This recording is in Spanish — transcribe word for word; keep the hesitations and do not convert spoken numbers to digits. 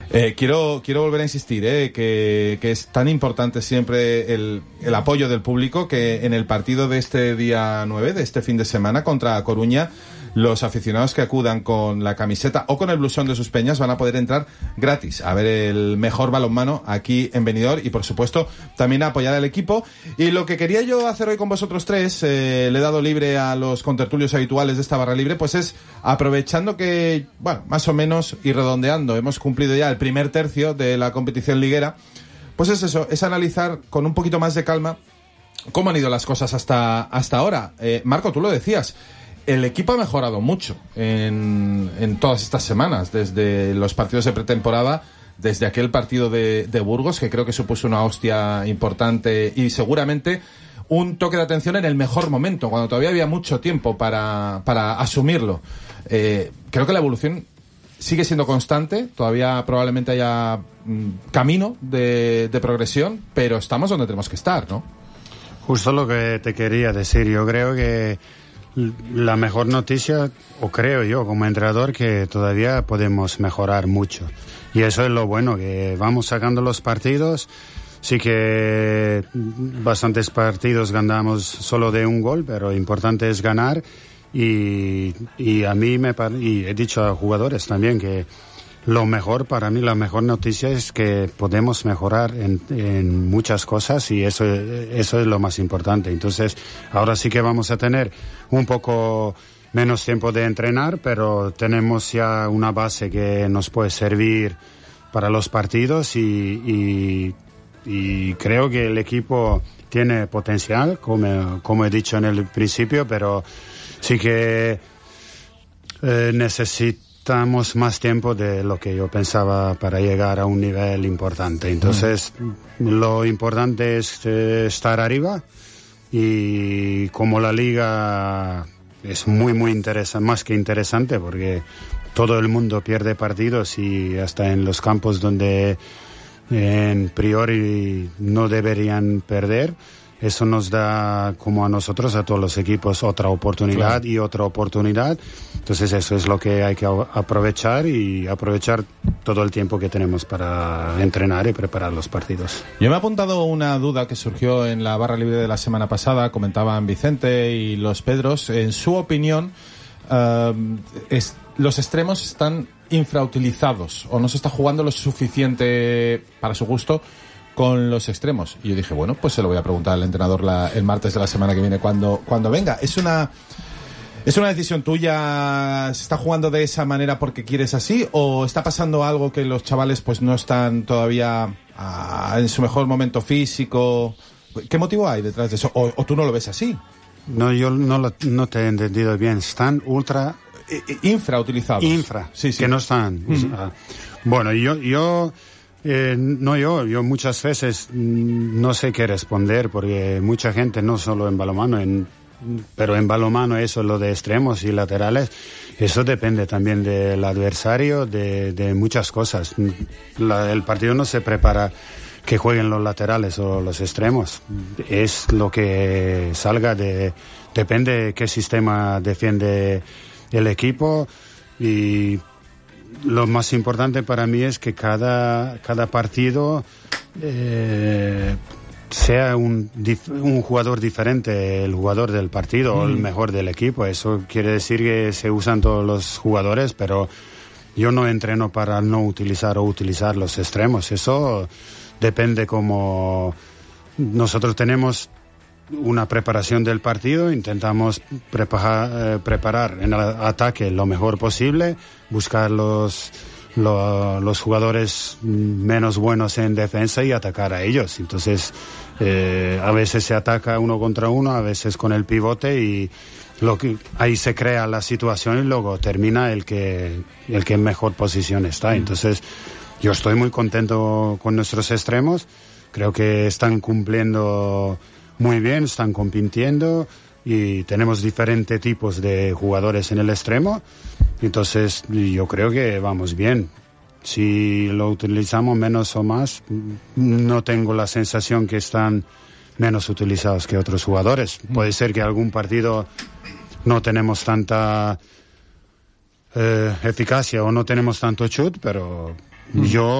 Eh, quiero quiero volver a insistir eh, que, que es tan importante siempre el, el apoyo del público, que en el partido de este día nueve, de este fin de semana contra Coruña, los aficionados que acudan con la camiseta o con el blusón de sus peñas van a poder entrar gratis a ver el mejor balonmano aquí en Benidorm y, por supuesto, también a apoyar al equipo. Y lo que quería yo hacer hoy con vosotros tres, eh, le he dado libre a los contertulios habituales de esta barra libre, pues es aprovechando que, bueno, más o menos y redondeando, hemos cumplido ya el primer tercio de la competición liguera, pues es eso, es analizar con un poquito más de calma cómo han ido las cosas hasta, hasta ahora. Eh, Marco, tú lo decías, el equipo ha mejorado mucho en, en todas estas semanas, desde los partidos de pretemporada, desde aquel partido de, de Burgos, que creo que supuso una hostia importante y seguramente un toque de atención en el mejor momento, cuando todavía había mucho tiempo para, para asumirlo. Eh, creo que la evolución sigue siendo constante, todavía probablemente haya mm, camino de, de progresión, pero estamos donde tenemos que estar, ¿no? Justo lo que te quería decir, yo creo que la mejor noticia, o creo yo como entrenador, que todavía podemos mejorar mucho. Y eso es lo bueno, que vamos sacando los partidos. Sí que bastantes partidos ganamos solo de un gol, pero importante es ganar. Y, y a mí me y he dicho a jugadores también que lo mejor, para mí la mejor noticia es que podemos mejorar en, en muchas cosas, y eso, eso es lo más importante. Entonces, ahora sí que vamos a tener un poco menos tiempo de entrenar, pero tenemos ya una base que nos puede servir para los partidos y, y, y creo que el equipo tiene potencial, como, como he dicho en el principio, pero sí que eh, necesitamos más tiempo de lo que yo pensaba para llegar a un nivel importante. Entonces, mm. lo importante es eh, estar arriba, y como la liga es muy, muy interesante, más que interesante, porque todo el mundo pierde partidos y hasta en los campos donde en priori no deberían perder. Eso nos da, como a nosotros, a todos los equipos, otra oportunidad, claro. y otra oportunidad. Entonces eso es lo que hay que aprovechar, y aprovechar todo el tiempo que tenemos para entrenar y preparar los partidos. Yo me he apuntado una duda que surgió en la barra libre de la semana pasada, comentaban Vicente y los Pedros. En su opinión, uh, es, los extremos están infrautilizados o no se está jugando lo suficiente para su gusto con los extremos. Y yo dije, bueno, pues se lo voy a preguntar al entrenador la, el martes de la semana que viene cuando, cuando venga. ¿Es una, es una decisión tuya? ¿Se está jugando de esa manera porque quieres así? ¿O está pasando algo que los chavales pues no están todavía ah, en su mejor momento físico? ¿Qué motivo hay detrás de eso? ¿O, o tú no lo ves así? No, yo no, lo, no te he entendido bien. Están ultra... Infrautilizados. Infra, sí, sí. Que no están. Mm. O sea, bueno, yo... yo Eh, no yo, yo muchas veces no sé qué responder, porque mucha gente, no solo en balonmano, en, pero en balonmano eso, lo de extremos y laterales, eso depende también del adversario, de, de muchas cosas. La, el partido no se prepara que jueguen los laterales o los extremos, es lo que salga de, depende de qué sistema defiende el equipo. Y lo más importante para mí es que cada, cada partido eh, sea un, un jugador diferente, el jugador del partido, mm. o el mejor del equipo. Eso quiere decir que se usan todos los jugadores, pero yo no entreno para no utilizar o utilizar los extremos. Eso depende como nosotros tenemos una preparación del partido, intentamos preparar, eh, preparar en el ataque lo mejor posible, buscar los, lo, los jugadores menos buenos en defensa y atacar a ellos. Entonces, eh, a veces se ataca uno contra uno, a veces con el pivote, y lo que, ahí se crea la situación y luego termina el que, el que en mejor posición está. Entonces, yo estoy muy contento con nuestros extremos, creo que están cumpliendo muy bien, están compitiendo, y tenemos diferentes tipos de jugadores en el extremo. Entonces yo creo que vamos bien. Si lo utilizamos menos o más, no tengo la sensación que están menos utilizados que otros jugadores. Puede ser que algún partido no tenemos tanta eh, eficacia o no tenemos tanto chut, pero mm. yo